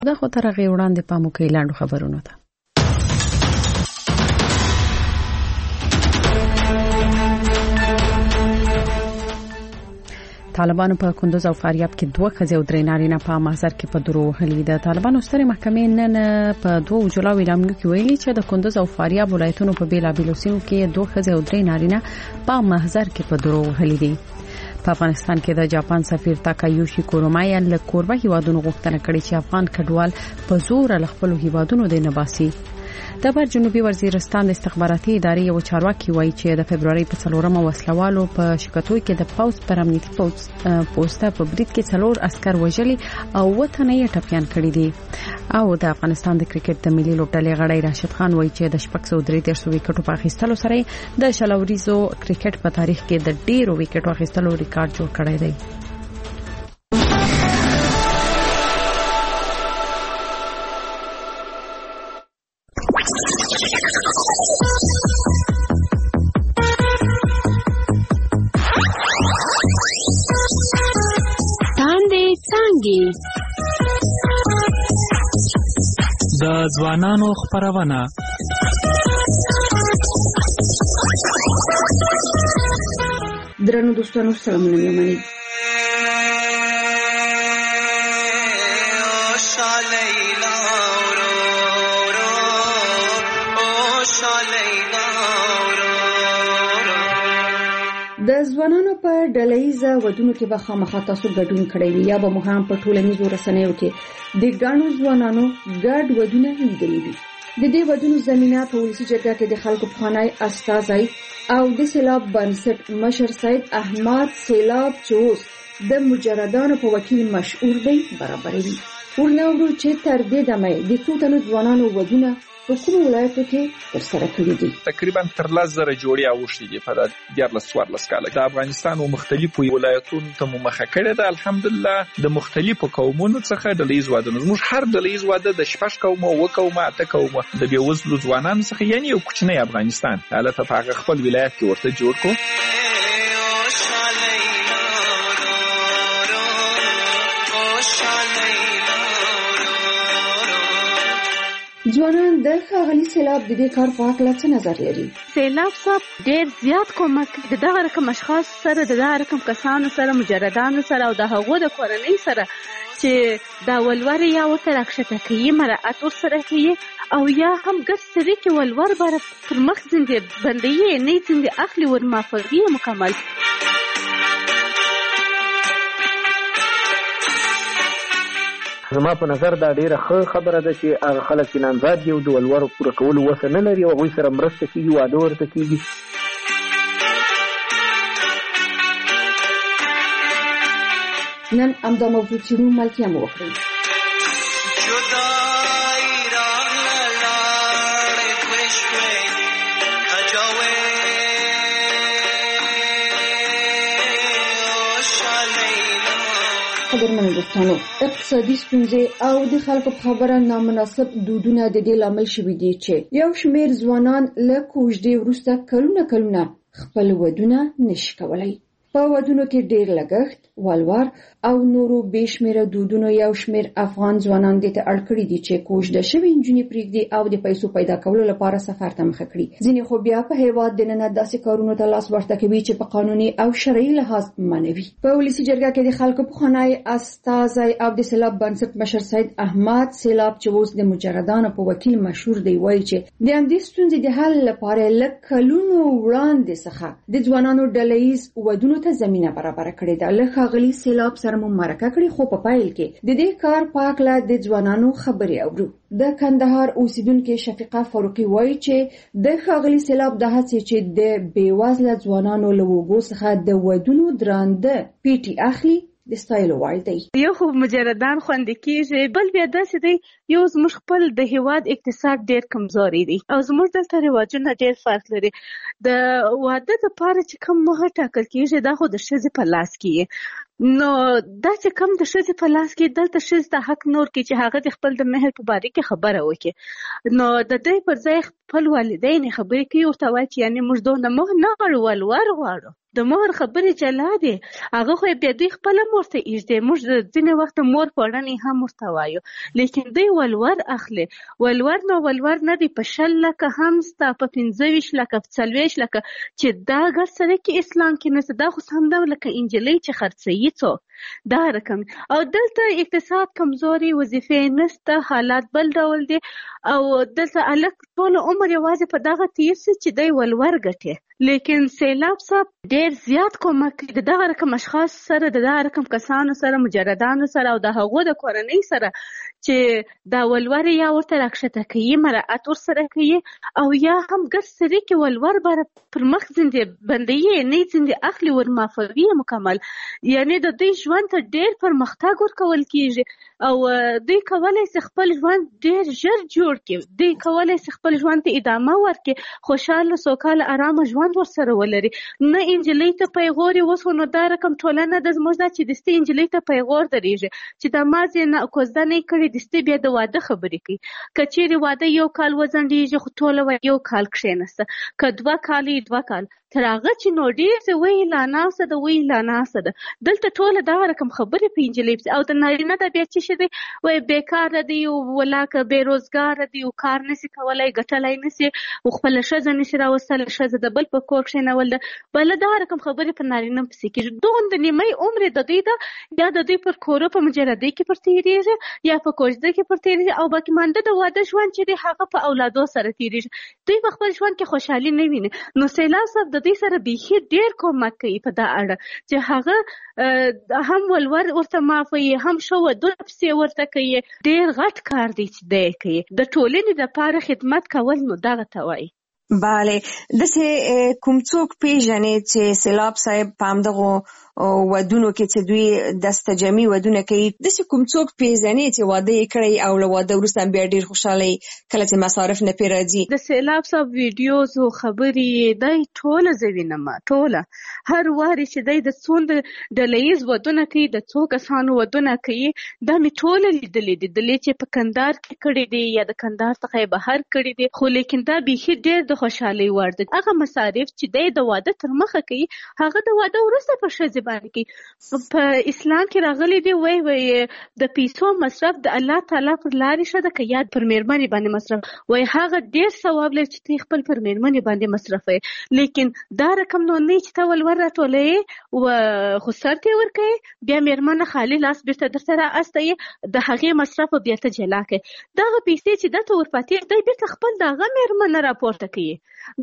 دا خو تر هغې وړاندې پام وکړئ لاندو خبرونو ته. طالبانو په کندوز او فاریاب کې 2 ښځې او 3 نارینه په محضر کې په درو وهلي دي. طالبانو سترې محکمې نن په 2 جولاو اعلامیه کې ویلي چې د کندوز او فاریاب ولایتونو په بیلابیلو سیمو کې 2 ښځې او 3 نارینه په محضر کې په درو وهلي دي. په افغانستان کې د جاپان سفیر تاکایوشي کورومایا له کوربه هیوادونو غوښتنه کړې چې افغان کډوال په زور له خپل هیوادونو د نباسي. د بر جنوبي وزیرستان د استخباراتي ادارې یو چارواکي وایي چې د فبرवरी په 4مه وسلوالو په شکایتوي کې د پوز پر امنیتي پوسټه په برید کې 4 عسكر وژلي او وطني ټپيان کړي دي. او د افغانستان د کرکټ د ملي لوبډلې غړی راشد خان وایي چې د 633 وکټو په اخیستلو سره د شلوريزو کرکټ په تاریخ کې د ډیرو وکټو اخیستلو ریکارډ جوړ کړی دی. د ځوانانو خبرونه درنو دوستانو سلامونه منئ. د ځوانانو په ډلهیزه ودونو کې به خامخا تاسو ګډون کړئ یا به مو هم په ټولنیزو رسنیو کې د ګڼو ځوانانو ګډ ودونه لیدلي دي. د دې ودونو زمينه په ولسي جرګه کې د خلکو پخوانی استازي او د سیلاب بنسټ مشر سید احمد سیلاب چوس د مجردانو په وکیل مشهور دی برابروي. ورناورو چې تر دې دمه د څو تنو ځوانانو ودونه په کوم ولایتو کې ترسره کړي دي. تقریبا تر 10,000 جوړې اوښتي دي په 14 کال د افغانستان او مختلفو ولایتونو ته مخه کړې ده. الحمدلله د مختلفو قومونو څخه د لیز واده موږ هر د لیز واده د 6 قومه او قومه اته قومه د بیوزلو ځوانانو څخه یعنی یو کوچنی افغانستان حالت په هغه خپل ولایت کې ورته جوړ کو. ځوانان د ښاغلي سیلاب د دې کار په اړه څه نظر لري؟ سیلاب صاحب ډېر زیات کومک د دغه رقم اشخاص سره د دغه رقم کسانو سره مجردانو سره او د هغو د کورنۍ سره چې دا ولور یا ورته راکښته کوي مراعات ورسره کوي او یا هم ګس سری کې ولور بر پر مخ زنده بندي نه څنګه اخلي ور مافوي مکمل. زما په نظر دا ډیره ښه خبره ده چې هغه خلک چې نامزاد دي او د ولور پوره کولو وسه نه لري او هغوی سره مرسته کېږي واده ورته کېږي. نن همدا موضوع څېړو ملتیا مو وکړئ. قدرمنو دوستانو اقتصادي ستونزې او د خلکو په خبره نامناسب دودونه د دې لامل شوي دي چې یو شمېر ځوانان له کوژدې وروسته کلونه خپل ودونه نشي کولی. په ودونو کې ډېر لګښت، ولور او نورو بېشمېره دودونو یو شمېر افغان ځوانان دې ته اړ کړي دي چې کوژده شوې نجونې پرېږدي او د پیسو پیدا کولو لپاره سفر ته مخه کړي. ځینې خو بیا په هېواد دننه داسې کارونو ته لاس ورته کوي چې په قانوني او شرعي لحاظ منع وي. په ولسي جرګه کې د خلکو پخوانی استازی او د سیلاب بنسټ مشر سید احمد سیلاب چې اوس د مجردانو په وکیل مشهور دی وایي چې د همدې ستونزې د حل لپاره له کلونو وړاندې څخه د ځوانانو ډلهییز ودونو ته زمینه برابر کړې ده. له ښاغلي سیلاب سره مو مرکه کړې خو په پایل کې د دې کار په اړه د ځوانانو خبرې اورو. د کندهار اوسیدونکو شفیقه فاروقي وایي چې د ښاغلي سیلاب د هڅې چې د بیوزله ځوانانو له وګو څخه د ودونو درانده پیټي اخلي د ستایلو وړ دی. یو خو مجردان خوندې کېږي، بل بیا داسې دی یو زموږ خپل د هیواد اقتصاد ډېر کمزوري دی او زموږ دلته رواجونه ډېر فرق لري. د واده دپاره چې کوم موخه ټاکل کېږي دا خو د ښځې په لاس کې نو دا چې کوم د ښځې په لاس کې دلته ښځې ته حق نور کې چې هغه د خپل د مهر په باره کې خبره وکړي. نو د دې پر ځای خپل والدین خبرې کوي ورته وایي چې یعنې موږ دونه مهر نه غواړو ولور غواړو. د مهر خبرې جلا دي. هغه خو بیا دوی خپله مور ته ایږدي. موږ ځینې وخت مور پوړنې هم ورته وایو، لیکن دوی ولور اخلي. ولور نو ولور نه دی په 100 لکه هم ستا، په 25 لکه، په 40 لکه، چې دا ګډ سره کې اسلام کې نشته. دا خو سم ده لکه انجلۍ چې خرڅوي څوک، دا رقم. او دلته اقتصاد کمزوري، وظیفې نشته، حالات بل ډول دي. او دلته الک ټول عمر یوازې په دغه تیر سي چې دی ولور ګټي. لیکن سیلاب صاحب ډیر زیات کومک کوي د دغه رقم اشخاص سره، د دغه رقم کسانو سره، مجردانو سره، او د هغو د کورنۍ سره چې دا ولور یا ورته راکښته کوي، مراعات ورسره کوي، او یا هم ګډ سري کې ولور بر پر مخ زندې بندوي، نه زندې اخلي، ورمافوي مکمل. یعنی د دوی ژوند ته ډیر پرمختګ ورکول کیږي، او دوی کولی شي خپل ژوند ډیر ژر جوړ کړي. دوی کولی شي خپل ژوند ته ادامه ورکړي، خوشاله سوکاله ارامه ژوند ورسره ولري. نه انجلۍ ته پیغوري وسو، نو دا رقم ټولنه د زموږ دا چې دستي انجلۍ ته پیغور درېږي چې د مازې نه کوزده نه کړي، دستي بیا د واده خبرې کوي. که چیرې واده یو کال وځنډېږي خو ټوله یو کال کښېنسته، که 2 کال 2 کال، تر هغه چې نو ډېر وایي لا ناسته ده، وایي لا ناسته ده. دلته ټوله دغه رقم خبرې په انجلۍ پسې. او د نارینه دا بیا څه شي دی، وایي بېکاره دی، ولاکه بېروزګاره دی، او کار نشي کولی، ګټلی نشي، او خپله ښځه نشي راوستلی، ښځه د بل په کور کښېنول ده. بله دغه رقم خبرې په نارینه پسې کېږي. دومره نیمۍ عمر د دوی ده، یا د دوی پر کورو په مجردۍ کې پر تېرېږي، یا په کوژده کې پر تېرېږي، او باقي مانده د واده ژوند چې دی هغه په اولادو سره تېرېږي. دوی په خپل ژوند کې خوشحالي نه ویني. نو سیلاب صاحب د دوی سره بیخي ډېر کومک کوي په دا اړه چې هغه هم ولور ورته معاف وي، هم ښه ودونه پسې ورته کوي. ډېر غټ کار دی چې دی کوي. د ټولنې دپاره خدمت کول نو دغه ته وایي. بله، داسې کوم څوک پیژنې چې سیلاب صاحب په همدغو ودونو کې چې دوی دستجمي ودونه کوي، داسې کوم څوک پیژنې چې واده یې کړی او له واده وروسته بیا ډېر خوشحاله کله چې مصارف نه پرې راځي؟ د سیلاب صاحب ویډیوز او خبرې دی ټوله زه وینم، ټوله هر وارې چې دی د څومره ډله ییز ودونه کوي، د څو کسانو ودونه کوي، دا مې ټوله لیدلې دي. دلې چې په کندهار کې کړي دي یا د کندهار څخه یې بهر کړي دي، خو لیکن دا بیخي ډېر د خوشحالۍ وړ دی. هغه مصارف چې دی د واده تر مخه کوي، هغه د واده وروسته په ښځې باندې کوي. په اسلام کې راغلی دی، وایي د پیسو مصرف د الله تعالی پر لارې ښه ده، که یا پر مېرمنې باندې مصرف، وایي هغه ډېر ثواب لري چې ته خپل پر مېرمنې باندې مصرفوي. لیکن دا رقم نو نه چې ته ولور راټولوې خو سر ته یې ورکوې، بیا مېرمنه خالي لاس بېرته درته رااستوي، د هغې مصرف بیا ته جلا کوي. دغه پیسې چې ده ته ورپاتې دی، بېرته خپل د هغه مېرمنه راپورته کوي،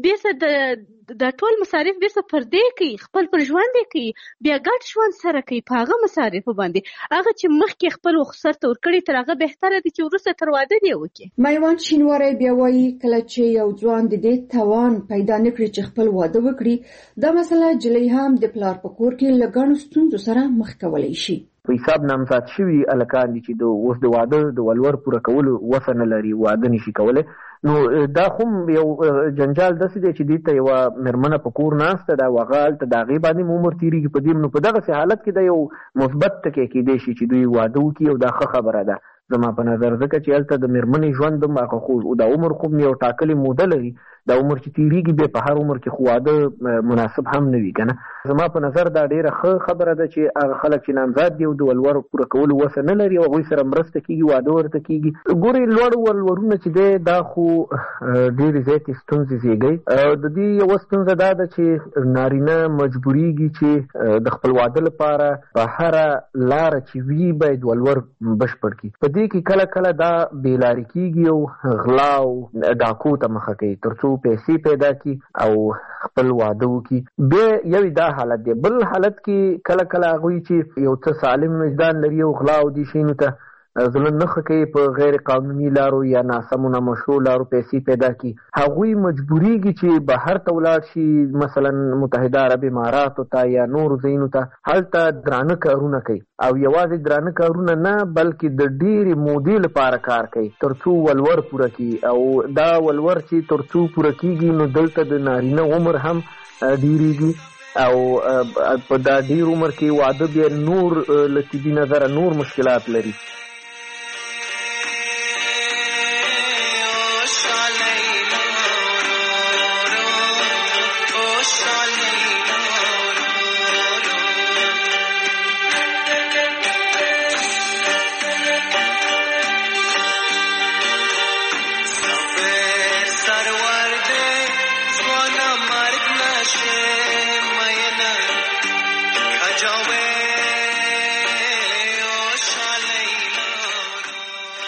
بېرته د ټول مصارف بېرته پر دې کوي، خپل پر ژوند یې کوي، بیا ګډ ژوند سره کوي په هغه مصارفو باندې. هغه چې مخکې خپل سر ته ورکړي تر هغه بهتره دي چې وروسته تر واده دې وکړي. میوند شینواری بیا وایي کله چې یو ځوان د دې توان پیدا نه کړي چې خپل واده وکړي، دا مسله جلۍ هم د پلار په کور کې له ګڼو ستونزو سره مخ کولی شي. په حساب نامزاد شوي هلکان دي چې اوس د واده د ولور پوره کولو وسه نه لري، واده نشي کولی. نو دا خو یو جنجال داسې دی چې دې ته یوه مېرمنه په کور ناسته ده، او هغه هلته د هغې باندې عمر تېرېږي په دې. نو په دغسې حالت کې د یو مثبت ټکی کېدی شي چې دوی واده وکړي، او دا ښه خبره ده زما په نظر، ځکه چې هلته د مېرمنې ژوند هم هغه خو د عمر خو یو ټاکلې موده لري، دا عمر چې تېرېږي بیا په هر عمر کې خو واده مناسب هم نه وي که نه. زما په نظر دا ډېره ښه خبره ده چې هغه خلک چې نامزاد دي او د ولور پوره کولو وسه نه لري، او هغوی سره مرسته کېږي، واده ورته کېږي. ګورې لوړ ولورونه چې دی دا خو ډېرې زیاتې ستونزې زېږوي. د دې یوه ستونزه دا ده چې نارینه مجبورېږي چې د خپل واده لپاره په هره لاره چې وي باید ولور بشپړ کړي. په دې کې کله کله دا بېلارې کېږي او غلا او ډاکو ته مخه کوي تر څو پیسې پیدا کړي او خپل واده وکړي. بیا یو دا حالت دی. بل حالت کې کله کله هغوی چې یو څه سالم وجدان لري او غلا او دې شیانو ته زړه نه ښه کوي، په غیر قانوني لارو یا ناسمو نامشروع لارو پیسې پیدا کړي، هغوی مجبورېږي چې بهر ته ولاړ شي، مثلا متحده عرب اماراتو ته یا نورو ځایونو ته، هلته درانه کارونه کوي، او یوازې درانه کارونه نه بلکې د ډېرې مودې لپاره کار کوي تر څو ولور پوره کړي. او دا ولور چې تر څو پوره کېږي نو دلته د نارینه عمر هم ډېرېږي، او په دا ډېر عمر کې واده بیا نور له طبي نظره نور مشکلات لري.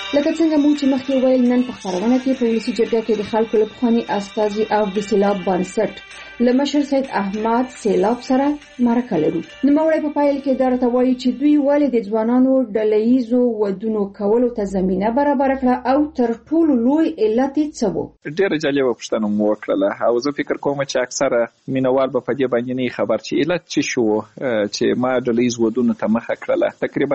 لکه څنګه موږ چې مخکې ویل نن په خبرونه کې په ولسي جرګه کې د خلکو له پخواني استازي او د سیلاب بنسټ له مشر سید احمد سیلاب سره مرکه لرو. نوموړی په پایل کې دا راته وایي چې دوی ولې د ځوانانو ډلهییزو ودونو کولو ته زمینه برابر کړه او تر ټولو لوی علت یې څه و؟ ډېره جالبه پوښتنه مو وکړله او زه فکر کوم چې اکثره مینوال به په دې باندې نه خبر چې علت څه شو چې ما ډلهییز ودونو ته مخه کړله. تقریبا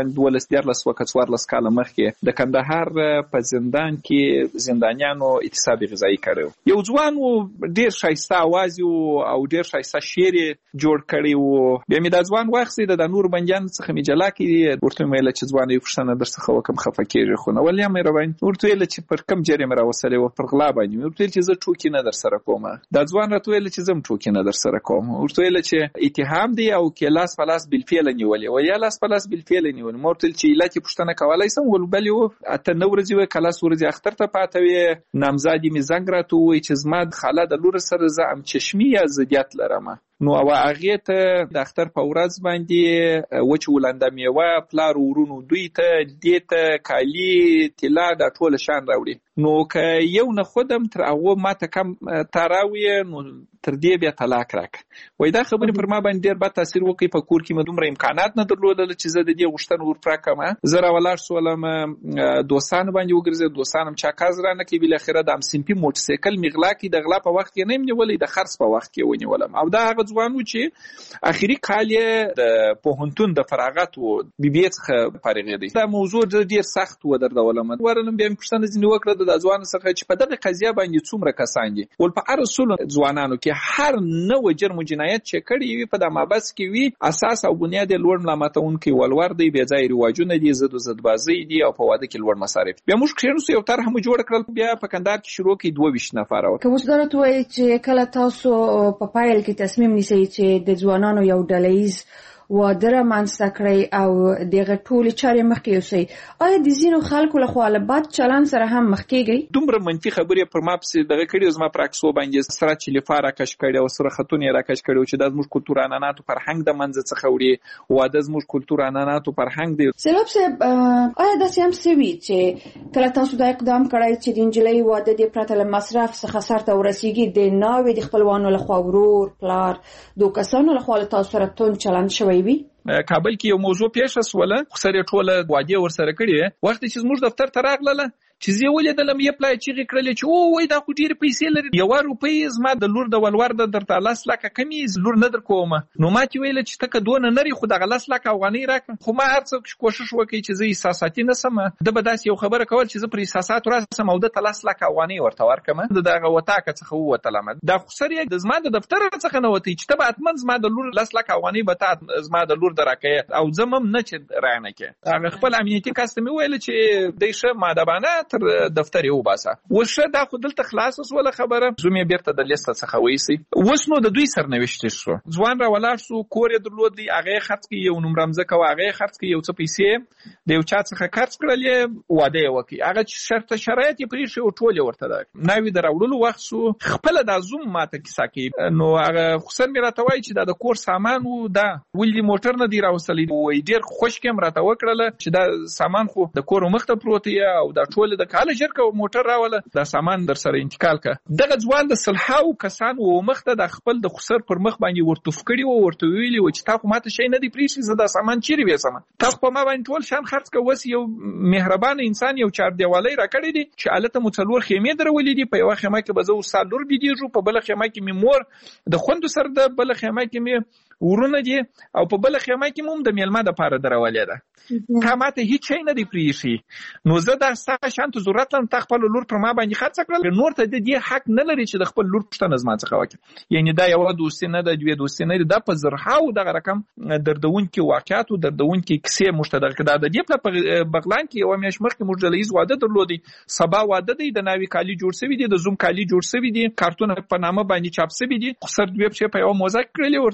12-14 کاله مخکې د کندهار په زندان کې زندانیانو اعتصاب غذایی کړو. یو ځوان ډېر ښایسته اواز او ډېر ښایسته شعر جوړ کړی و. بیا مې دا ځوان واخیست د نور بندیانو څخه مې جلا کړي. ورته مې ویل چې ځوان یو پوښتنه درڅخه وکړم خفه کېږې خو نه ولې مهرباني. ورته ویل چې پر کوم جرم راوستلی و؟ پر غلا باندې. ورته ویل چې زه ټوکې نه درسره کوم. دا ځوان راته ویل چې زه هم ټوکې نه درسره کوم. ورته ویل چې اتهام دی او کې لاس په لاس بالفعل نیولې و یا لاس په لاس بالفعل نیولې. ما ورته ویل چې علت یې پوښتنه کولی شم. ولبلې و 8 ورځې وې کلاس ورځې اختر ته پاته وې. نامزادې مې زنګ راته ووایي چې زما د خاله د لور سره زه ام چشمي یا ضدیت لرم. نو او هغې ته د اختر په ورځ باندې وچ ولنده میوه پلار ورونو دوی ته دې ته کالي طلا دا ټول شان راوړي. نو که یو نه خودم تر هغه ماته کم تراوي نو تر دې بیا طلاق راک. وای دا خبرې پر ما باندې ډېر بد تاثیر وکړي. په کور کې مې دومره امکانات نه درلودل چې زه د دې غوښتنه ورپوره کړم. زه راولاړ شولم دوستانو باندې وګرځېد. دوستان هم چاکاز رانه کړي. بالاخره د امسمپي موټرسایکل مې غلا کړي. د غلا په وخت کې نه یم نیولی د خرڅ په وخت کې ونیولم. او دا هغه ځوان و چې اخري کال یې د پوهنتون د فراغت و BBA څخه فارغېدی. دا موضوع ډېر سخت ودردولم. ورنم بیا مې پوښتنه ځینې وکړه د ځوان څخه چې په دغه قضیه باندې څومره کسان دي. ول په هر اصول ځوانانو کې هر نوع جرم و جنایت چې کړي وي په د مابس کې وي اساس او بنیاد لوړ ملامتونکي ولور دی. بیا ځای رواجونه دي زد و زدبازي دي او په واده کې لوړ مصارف. بیا موږ کښېنستو یو طرح مو جوړ کړل. بیا په کندهار کې شروع کړي 22 نفر. که اوس درته وایي چې کله تاسو په پایل کې تصمیم نیسئ چې د ځوانانو یو ډلهییز واده رامنځته کړئ او دغه ټولې چارې مخکې یوسئ، آیا د ځینو خلکو لخوا له بد چلند سره هم مخ کېږئ؟ دومره منفي خبرې پر ما پسې دغه کړي زما پر عکسو باندې سره چلیفا راکش کړي او سره خطونه راکش کړي چې دا زموږ کلتور عنعناتو فرهنګ د منځ څخه وړي. واده زموږ کلتور عنعناتو فرهنګ دی. سیلاب صاحب آیا داسې هم سوي چې کله تاسو دا اقدام کړی چې د نجلۍ واده دې پرته له مصرف څخه سرته ورسیږي د ناوې د خپلوانو لخوا ورور پلار دو کسانو لخوا له تاسو سره توند چلند شوی وي؟ کابل کې یو موضوع پیښه شوله خسرې ټوله واده ورسره کړي. وخت چې زموږ دفتر ته راغله چې زه ولیدلم یې پلای چیغې کړلې چې او وای دا خو ډېرې پیسې لري، 1 روپۍ زما د لور د ولور د درته 10 لکه کمې لور نه در کوم. نو ما چې ویل چې تکه دونه نری خو دغه 10 لکه افغانۍ راکړم. خو ما هر څه کوشش وکړ چې زه احساساتي نه سم. د به داسې یو خبره کول چې زه پر احساسات راسم او د 10 لکه افغانۍ ورته ورکم. دغه وتاکه څخه ووتلم. دا خسرې د زما د دفتر څخه نه وتی چې ته به اتمن زما د لور 10 لکه افغانۍ به تا زما د لور درکې او زمم نه چې رانه کې. هغه خپل امنیتي کاستمي ویل چې دیشه مادبانه تر دفتر یو باسه. وشه دا خو دلته خلاص وسوله خبره. زومې بیرته د لیست څخه وېسي. وس نو د دوی سرنوشت شو. ځوان را ولاړ شو، کور یې درلود، هغه خرڅ کې یو نوم رمزه کو، هغه خرڅ کې یو څه پیسې د یو چا څخه خرڅ کړلې، واده یې وکړي. هغه شرط شرایط یې پرې شو ټول ورته ده. ناوی دراوړلو وخت شو خپل د زوم ماته کیسه کې. نو هغه خسن مې راته وایي چې دا د کور سامان وو، دا ولې موټر نه دی راوستلی. وای ډېر خوش کېم راته وکړله چې دا سامان خو د کور مخ ته پروت دی او دا ټول د کاله جرکه موټر راوله، دا سامان در سره انتقال کا. دغه ځوان د صلحاو کسان و مخ ته د خپل د خسر پر مخ باندې ورتوف کړي و، ورته ویلي و چې تا خو ماته شي نه دی پریښی، زه دا سامان چیرې وېسم، تا خو ما باندې ټول شان خرڅ کو. وس یو مهربان انسان یو چار دیوالۍ را کړی دی چې الته مڅلور خیمه درولې دي. په یو خیمه کې به زه استاد لور بيدیږو، په بل خیمه کې مې مور د خوند سره، د بل خیمه کې مې ورونه دي او په بل خیمه کې موږ د میلمه د پاره درولې ده. تا ماته هیڅ شي نه دی پریښی. نو زه دا ستا شانت ضرورت لرم تا خپل لور پر ما باندې خرڅ کړل. نور ته د دې حق نه لري چې د خپل لور پښتنه زما څخه وکړي. یعنی دا یو دوستي نه ده، دوی دوستي نه ده. دا په زرهاو دغه رقم دردونکي واقعات او دردونکي کیسې مشترک ده. د دې په بغلان کې یو میاش مخکې موږ ډلهییز واده درلودي. سبا واده دی، د ناوی کالی جوړ شوی دی، د زوم کالی جوړ شوی دی، کارتون په نامه باندې چاپ شوی دی. خسر دوی په یو موزه کړلې، ورته ویل چې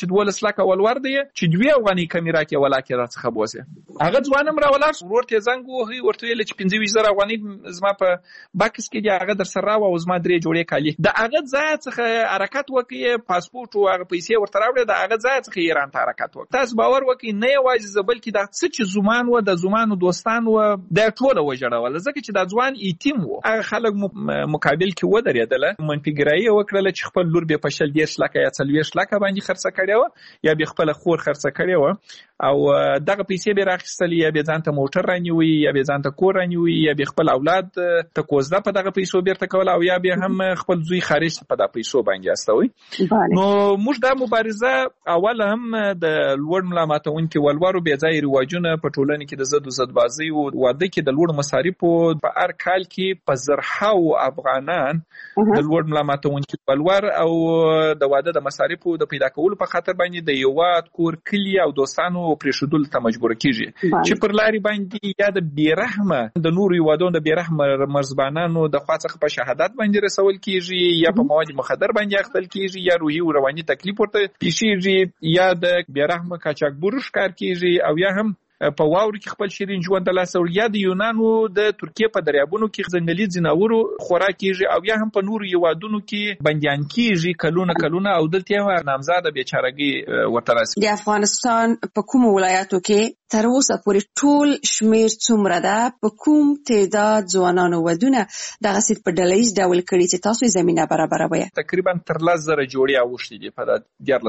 چې 12 لکه ولور دی چې 2 افغانۍ کمی راکې ولاکې را څخه بوزي. هغه ځوانم را ولاړ ورور ته زنګ وهي ورته ویل چې 25000 افغانۍ زما په باکس کې دی هغه در سره راو او زما 3 جوړې کالي د هغه ځای څخه حرکت وکړي پاسپورت او هغه پیسې ورته راوړي د هغه ځای څخه ایران ته حرکت وکړي. تاسو باور وکړئ نه یوازې زبل کې د څه چې زمان و د زمانو دوستان و د ټوله وجړول ځکه چې د ځوان ایتیم و هغه خلک مقابل کې ودرېدل منفګرایي وکړل چې خپل لور به په 40 لکه یا 40 لکه باندې خرڅ کړي و یا به خپل خور خرڅ کړي و او دغه پیسې به راخستلې یا به ځانته موټر رانیوي یا به ځانته کور رانیوي یا به خپل اولاد ته کوزده په دغه پیسو بیرته کول او یا به هم خپل زوی خارج په دغه پیسو باندې استوي. نو موږ دا مبارزه اول هم د لوړ ملامتونکو ولورو بې ځای رواجونه په ټولنه کې د زد او زدبازي او واده کې د لوړ مصارفو په هر کال کې په زرهاو افغانان د لوړ ملامتونکو ولور او د واده د مصارفو د پیدا کولو په خاطر باندې د یواد کور کلی او دوستانو پرېښودل ته مجبور کیږي چې پر لاري باندې یا د بیرحمه د نور یوادونو د بیرحمه مرزبانانو د خوا څخه په شهادت باندې رسول کیږي یا په مواد مخدر باندې اخته کیږي یا روحي او رواني تکلیف ورته پیښیږي یا د بیرحمه قاچاقبرو ښکار کیږي او یا هم په واورو کې خپل شیرین ژوند لاس او یا د یونانو د ترکیه په دریابونو کې ځنګلي ځناورو خوراک کیږي او یا هم په نورو یوادونو کې بنديان کیږي کلونه او دلته نامزاده بیچارهګي ورته راسي. د افغانستان په کوم ولایتو کې تر اوسه پورې ټول شمیر څومره ده په کوم تعداد ځوانانو ودونه دغه سیټ په ډلهیز ډول کړي چې تاسو زمينه برابروي؟ تقریبا تر 10,000 جوړې اوښتي دي په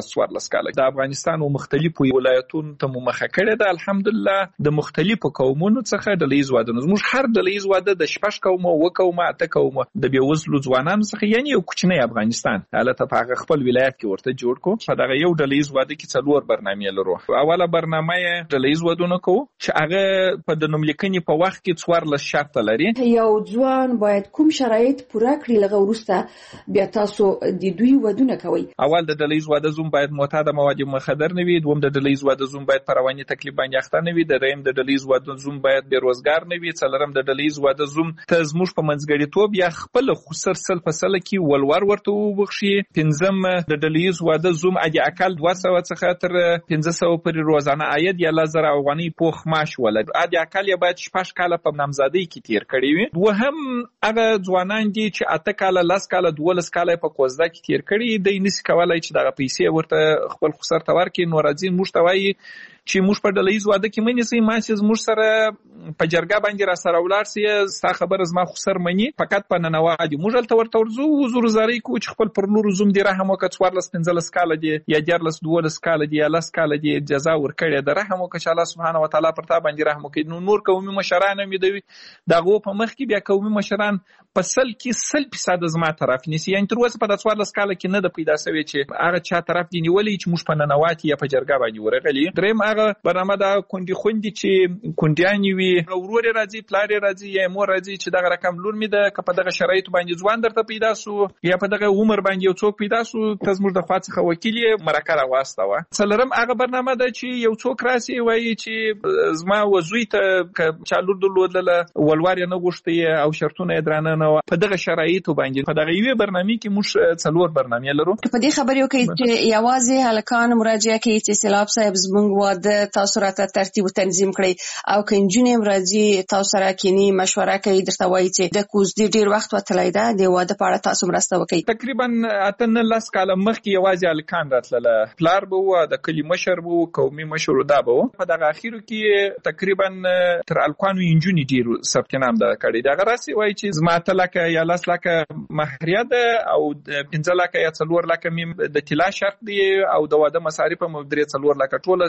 14 کال د افغانستان او مختلفو ولایتونو ته مخه کړي ده الحمدلله د مختلفو قومونو څخه ډلهیز واده زموږ هر ډلهیز واده د شپږ قومه و قومه اته قومه د بیوزلو ځوانانو څخه یعنی یو کوچنی افغانستان البته په خپل ولایت کې ورته جوړ کو په دغه یو ډلهیز واده کې 4 برنامې لرو. اوله برنامه ډلهیز ودونه کوو چې هغه په د نوملیکنې په وخت کې 14 شرط لري. یو ځوان باید کوم شرایط پوره کړي لغه ورسته بیا تاسو د دوی ودونه کوي؟ اول د ډلهیز واده زوم باید معتاد مواد مخدر نه وي، دوم د ډلهیز واده زوم باید په رواني تکلیف باندې اخته نه وي، دریم د ډلهیز واده زوم باید بیروزګار نه وي، څلورم د ډلهیز واده زوم ته زموږ په منځګړیتوب یا خپل خسر سل په سل کې ولور ورته وبخشي، پنځم د ډلهیز واده زوم اجي اقل 200 څخه تر 1500 پورې روزانه عاید یا 1000 افغانۍ پوخ معاش ولر اجي اقل یا باید 6 کاله په نامزادۍ کې تیر کړی وي. دوهم هغه ځوانان دي چې 8 کاله 10 کاله 12 کاله په کوزده کې تیر کړي د نس کولای چې دغه پیسې ورته خپل خسر تور کې نور ځین مشتوي چې موږ په ډلهیز واده کې منې سي ماسه موږ سره په جرګه باندې را سره ولار سي ستا خبر زما خسر مني فقط په ننوادي موږ تل ورته ورزو وزور زاري کو چې خپل پر نور زوم دی رحم وکړ 14 کاله دی یا 12 کاله دی یا 10 کاله دی جزا ورکړي د رحم وکړ الله سبحانه و تعالی پر تا باندې رحم وکړي. نور قومي مشران مې دوی دغه په مخ کې بیا قومي مشران په سل کې 100% زما طرف نيسي یعنی تر اوسه په 14 کاله کې نه د پیدا سوي چې هغه چا طرف دی نیولې چې موږ په ننواتي یا په جرګه باندې ورغلي. دریم برنامه دا کندي خوندي چې کنديانی وي ورور راځي پلار راځي یا مور راځي چې دغه رقم لور می ده که په دغه شرایط باندې ځوان درته پیدا سو یا په دغه عمر باندې یو څوک پیدا سو تاسو د خواڅخه وکیل مرکه راوستاوه. څلورم هغه برنامه ده چې یو څوک راسي وایي چې زما وزوی ته چالور دلودله ولوار نه غوښتي او شرطونه درانه نه په دغه شرایط باندې په دغه یوه برنامه کې موږ څلور برنامې لرو. په دې خبرې کوي چې یوازې هلکان مراجعه کوي چې سیلاب صاحب زموږ واده تاسو راته ترتیب او تنظیم کړئ او کنجونې راځي تاسو سره کینی مشوره کوي درته وایي چې د کوزدي ډیر وخت وتلای دا د واده په اړه تاسو مرسته وکړئ. تقریبا 18 کاله مخکې یوازې هلکان راتلله پلار به د کلی مشر به قومي مشر دا به په دغه اخیرو کې تقریبا تر الکانو انجونی ډیر ثبت نام ده کړی دغه راسي وایي چې زما تلکه یا 10 لکه مهریه ده او 15 لکه یا 4 لکه مم د طلا شرط دی او د واده مصارف هم درې 4 لکه ټول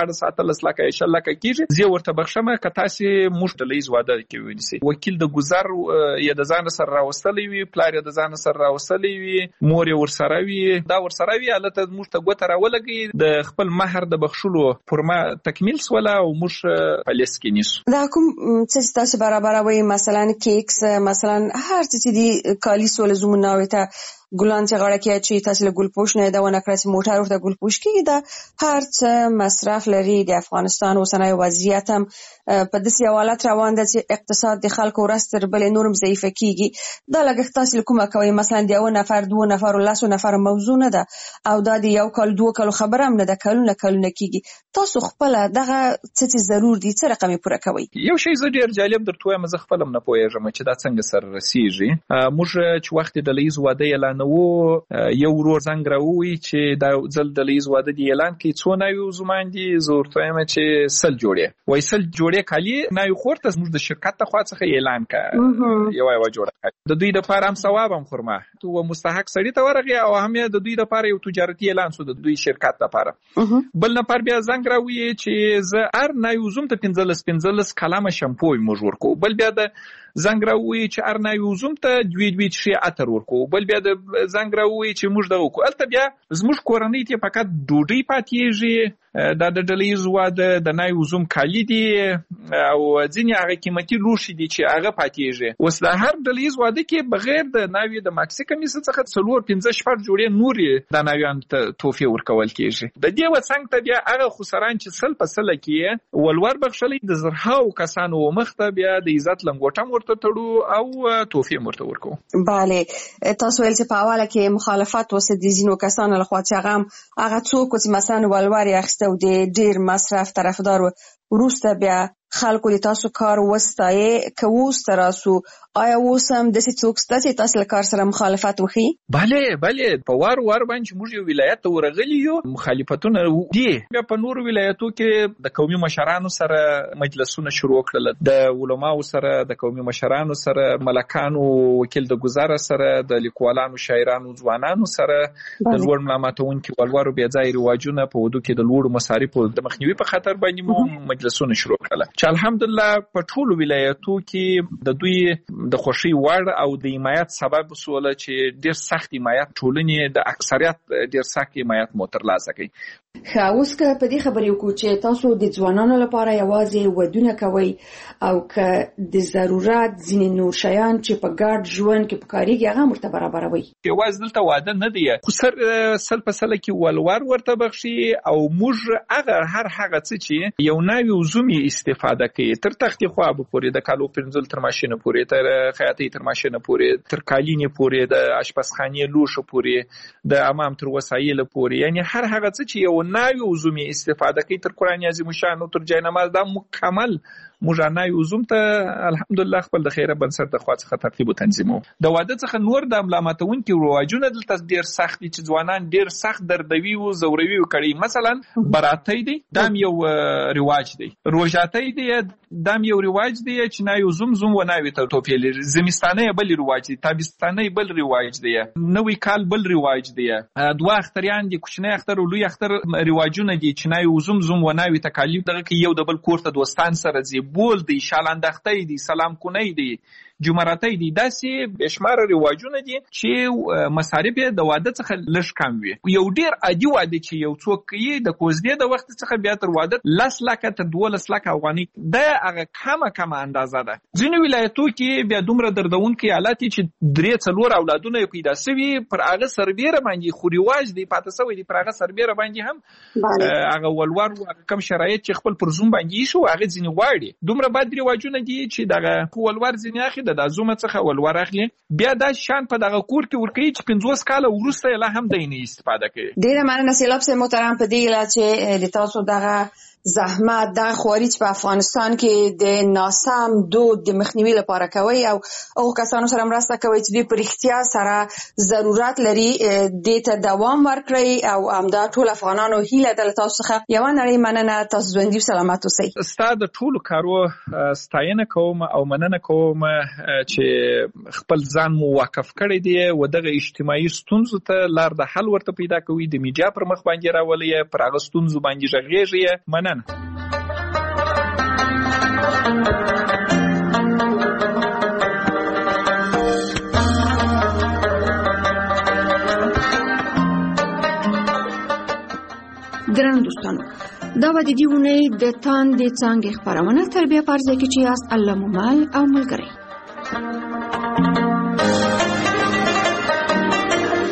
14 لکه شل لکه کیږي زه ورته بخښمه که تاسو موږ ډلهیز واده کې ونیسي وکیل د گذر یا د ځان سره راوستلې وي پلار د ځان سره راوستلې وي مور ور سره وي دا ور سره وي البته موږ ته ګوته راولګي د خپل مہر د بخښلو پرما تکمیل سوله او موږ پالیس کې نیسو. دا کوم څه تاسو برابروي مثلا کیکس مثلا هر څه دي کالی سول زموناوي ته ګلان چې غاړه کې چې تاسو له ګلپوش نه دا ونه کړی موټر ورته ګلپوش کېږي دا هر څه مصرف لري. د افغانستان اوسنی وضعیت هم په داسې حالت روان دی چې اقتصاد د خلکو ورځ تر بلې نورم ضعیفه کېږي. دا لګښت تاسو کومه کوي؟ مثلا د 1 نفر 2 نفر 10 نفر موضوع نه ده او دا د 1 کال 2 کال خبره هم نه ده، کلونه کېږي. تاسو خپل دغه څه ضرور دي څه رقم پوره کوي؟ یو شی زه ډیر جالب درته وایم، زه خپل هم نه پوهیږم چې دا څنګه سره رسیږي. موږ چې وخت د لیز واده اعلانوو یو ورور زنګ راووي چې دا ځل د لیز واده دی اعلان کوي، څو نوي زومان دي، زه ورته وایم چې 100 جوړې وای 100 جوړې کالي نوي خورته موږ د شرکت ته خوا څخه اعلان کړ یو جوړه د دوی د پاره هم ثواب هم خورما تو مستحق سړی ته ورغی او هم د دوی د پاره یو تجارتي اعلان سو د دوی شرکت لپاره. بل نفر بیا زنګ راووي چې زه ار نه یوزم ته 15 کلمه شامپو موږ ورکو. بل بیا د زنګ راووي چې ار نه یوزم ته دوی شي اتر ورکو. بل بیا د زنګ راووي چې موږ دغه کو الته بیا زموږ کورنۍ ته فقط ډوډۍ پاتېږي. دا د ډلیز واده د نه یوزم کالی دي او ځینې هغه قیمتي لوښي دي چې هغه پاتېږي. اوس د هر ډلیز واده کې بغیر د ناوی د ماکسي کمیس څخه 4-5 جوړې نوري د ناویان ته توفیه ورکول کېږي. د دې وڅنګ ته بیا هغه خسران چې سل په سل کې ولور بخښلې د زرهاو کسانو مخته بیا د عزت لنګوټه ورته تړو او توفیه ورته ورکو. bale تاسو ول چې په حواله کې مخالفت وسه د زینو کسانو لخوا چې هغه څوک چې مثلا ولور یې او د ډیر مصرف طرفدار وروسته بیا خلکو د تاسو کار وستایي کووس تراسو آیا وسم د څوک ستاسو تاسو کار سره مخالفت وکړي؟ bale په وار باندې موږ یو ولایت ته ورغلی یو مخالفتونه دي. بیا په نور ولایتو کې د قومي مشرانو سره مجلسونه شروع کړل، د علماو سره، د قومي مشرانو سره، ملکانو وکیل د گزاره سره، د لیکوالانو، شاعرانو، ځوانانو سره، د لوړ ملامتونکو ولورو بیا ځای رواجونه په ودو کې د لوړ مصارفو د مخنیوي په خاطر باندې مو مجلسونه شروع کړل چې الحمدلله په ټولو ولایتو کې د دوی د خوشي وړ او د حمایت سبب وسوله چې ډیر سخت حمایت ټولنې د اکثریت ډیر سخت حمایت مو ترلاسه کړي. اوس که په دې خبرې وکړو چې تاسو د ځوانانو لپاره یوازې ودونه کوي او که د ضرورت ځینې نور شیان چې په ګډ ژوند کې پکاريږي هغه مرته برابروي. یوازې دلته واده نه دی، خو سل په سل کې ولور ورته بخشي او موږ هغه څه چې یو نوی وزومي استفاده کوي تر تختې خوا به پورې د کالو پنځل تر ماشینه پورې تر خیاطۍ تر ماشینه پورې تر کالینې پورې د اشپزخانې لوښو پورې د امام تر وسایل پورې، یعنی هر هغه څه چې یو نوی وزومي استفاده کوي تر قرآن عظیم شان او تر جای نماز دا مکمل موږ نه وزوم ته الحمدلله خپل د خیره بنسټ د خوا څخه ترتیب او تنظیمو. د واده څخه نور د ملامتونکو رواجونه دلته ډیر سخت دي چې ځوانان ډیر سخت دردوي او زوروي کړي. مثلا براتۍ دی دام یو رواج دی، روژاتۍ دی دام یو رواج دی چې نه وزوم و نه وي ته توفیل، زمستانه بل رواج دی، تابستانه بل رواج دی، نوې کال بل رواج دی، دوه اختریان دي، کوچنی اختر او لوی اختر رواجونه دي چې نه وزوم و نه وي تکالیف دغه کې یو د بل کور ته دوستان سره ځي، بول دی، شالاندختۍ دی، سلام کنۍ دی، جمراتۍ دی، داسې بشمار رواجونه دي چې مصارف د واده څخه لږ کم وي. یو ډیر عادي واده چې یو څوک کوي د کوزدې د وخت څخه بیا تر واده 10 لک تر 12 لک افغاني د هغه کمه اندازه ده. ځینې ولایتو کې بیا دومره دردونکي حالات چې 3-4 اولادونه پیدا شوي پر هغه سربېره باندې خو رواج دی پاتې شوی دی، پر هغه سربېره باندې هم هغه ولور او کم شرایط چې خپل پر زوم باندې شو هغه ځینې غواړي. دومره بد رواجونه دي چې دغه ولور ځینې اخی د زومه څخه ولور اخلي بیا دا شان په دغه کور کې ورکړي چې 50 کاله وروسته لا هم د نه استفاده کوي. ډیره مننه سیلاب سه محترم په دې اله چې د تاسو دغه زحمت د خوارج په افغانستان کې د ناسم دود د مخنیوي لپاره کوي او کسانو سره مرسته کوي چې په اړتیا سره ضرورت لري د ته دوام ورکړي او همدا ټول افغانانو هیله د تاسو څخه یو نړۍ مننه. تاسو ژوندۍ سلامت اوسئ. ستاسو د ټولو کارو ستاینه کوم او مننه کوم چې خپل ځان مو وقف کړی دی و دغه اجتماعي ستونزو ته لار د حل ورته پیدا کوي، د میډیا پر مخ باندې راولي، پر هغه ستونزو باندې ژغېږي. مننه. ګرانو دوستانو، دا به د دې اونۍ د تاندې څانګې خپرونه تر بیا په ځای کې چې یاست الله مو مل او ملګری.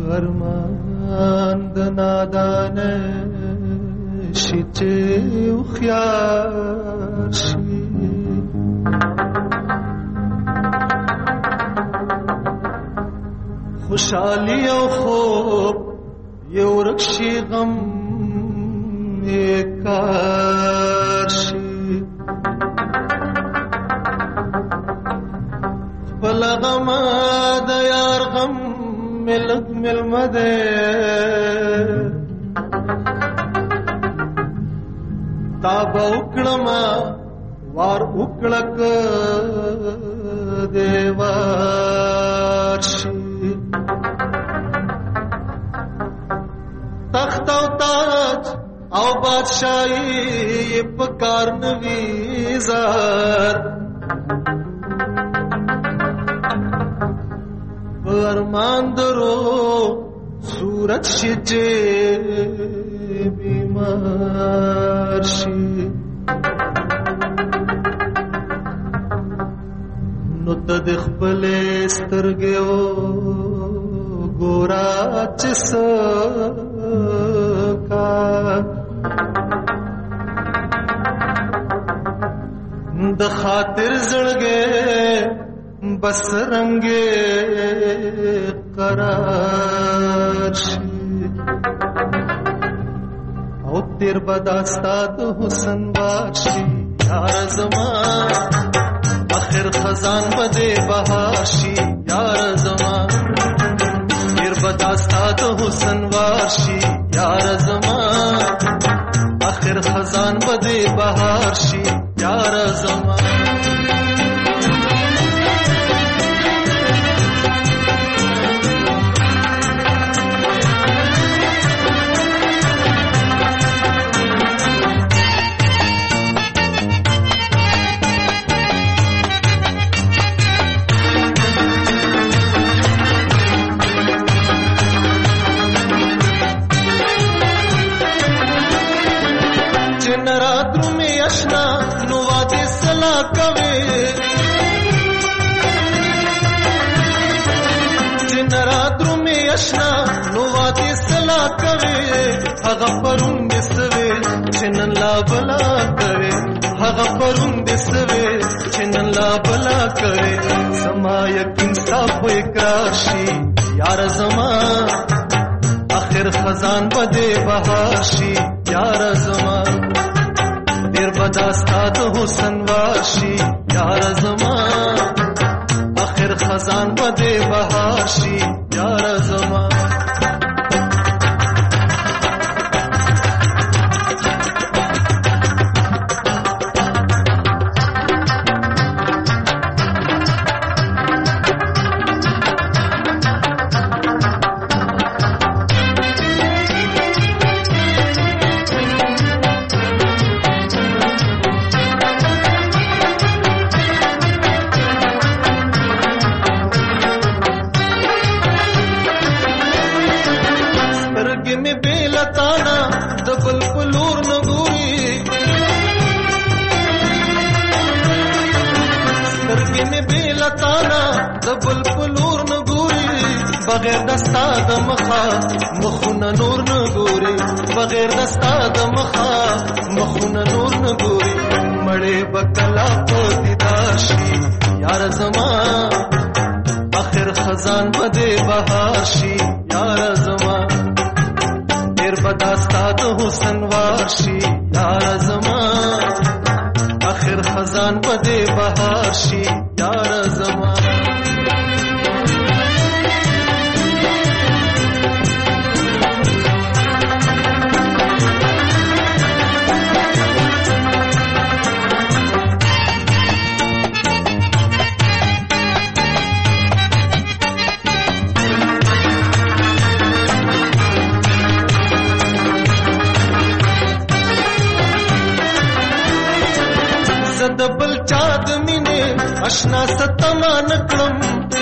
ارمان د نادان شي چې خيار شي خوشالي او خوب یو رکشي غم کار شي بل غم د یار غم ملک ملمده تاب وکړما وار وکړک دیوار شي تخت او تاج او بادشاہی په کار نوي زار ارمان درو صورت شي بیمار شي نو د خپل سترګو ګورا چسکا د خاطر زړګې بس رنگے قرار شي او تیر بداستا د حسن واشي یار زمان اخر خزان بده بهار شي یار زمان تیر بداستا د حسن واشي یار زمان اخر خزان بده بهار شي یار زمان هغه پرون دسوي چنن لا بلا کوي هغه پرون دسوي چنن لا بلا کوي سما یقین صاحب اقرار شي یار زما اخر خزان بده بهار شي یار زما ډیر بداستا د حسن واشي یار زما اخر خزان بده بهار شي یار زما بغیر دستا د مخا مخونه نور نه ګوري بغیر دستا د مخا مخونه نور نه ګوري مړې بکلا په دیدار شي یار زما اخر خزان بده بهار شي یار زما ډیر بداستا د حسن وار شي یار زما اخر خزان بده بهار شي یار زما دبل چاد مینه اشنا ستما نکړم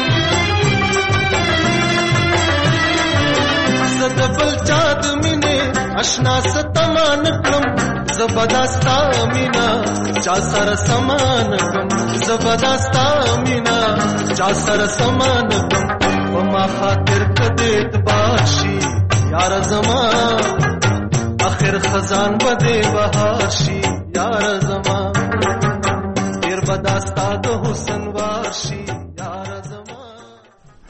زدبل چاد مینه اشنا ستما نکړم زبداستا مینا چا سر سمان کم زبداستا مینا چا سر سمان کم وما خاطر کدیت بار زما اخر خزان بده بهار شي یار زما ډیر بداستا د حسن